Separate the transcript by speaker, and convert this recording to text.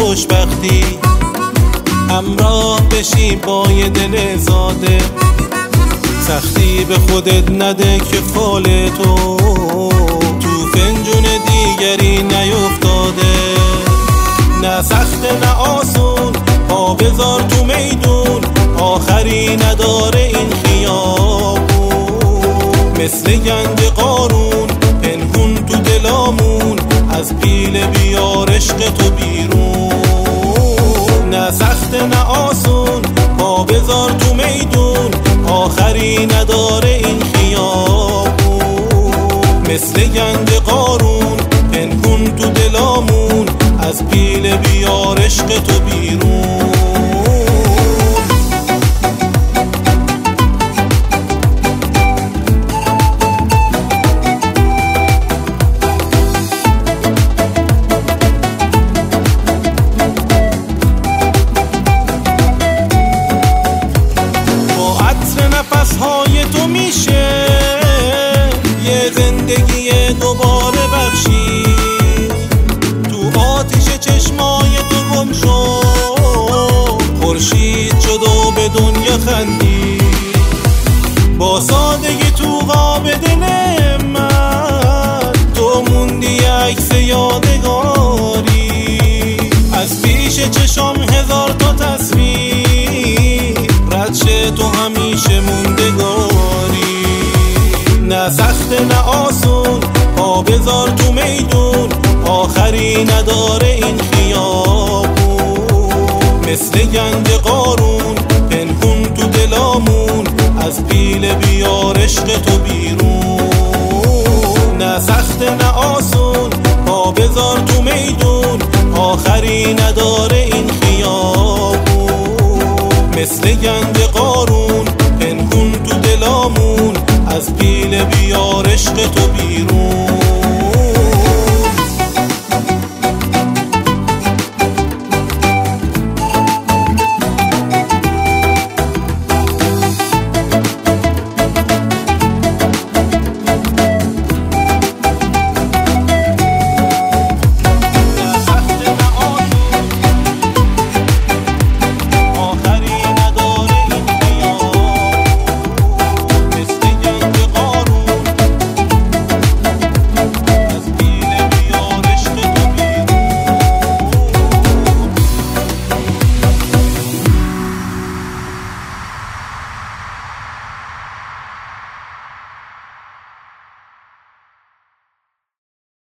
Speaker 1: خوشبختی، همراه بشی با یه دل زاده. سختی به خودت نده که فال تو فنجون دیگری نیفتاده. نه سخت نه آسون، پا بذار تو میدون، آخری نداره این خیابون. مثل گنج قارون پنهون تو دلامون، از پیله بیار عشق تو بیرون. نه سخت نه آسون، پا بذار تو میدون، آخری نداره این خیابون. مثل گنج قارون پنهون تو دلامون، از پیله بیار عشق تو بیرون. نفس‌های تو میشه یه زندگی دوباره بخشی. تو آتش چشمای تو گم شو، خورشید شد و به دنیا خندی. با سادگی تو قاب دل من، تو موندی عکس یادگاری. از پیش چشم هزار تا تصویر، رد شه تو همیشه موندگاری. نه سخت نه آسون، پا بذار تو میدون، آخری نداره این خیابون. مثل گنج قارون پنهون تو دلامون، از پیله بیار عشق تو بیرون. نه سخت نه آسون، پا بذار تو میدون، آخری نداره این خیابون. مثل گنج قارون پنهون تو دلامون، از پیله بیار عشق تو بیرون.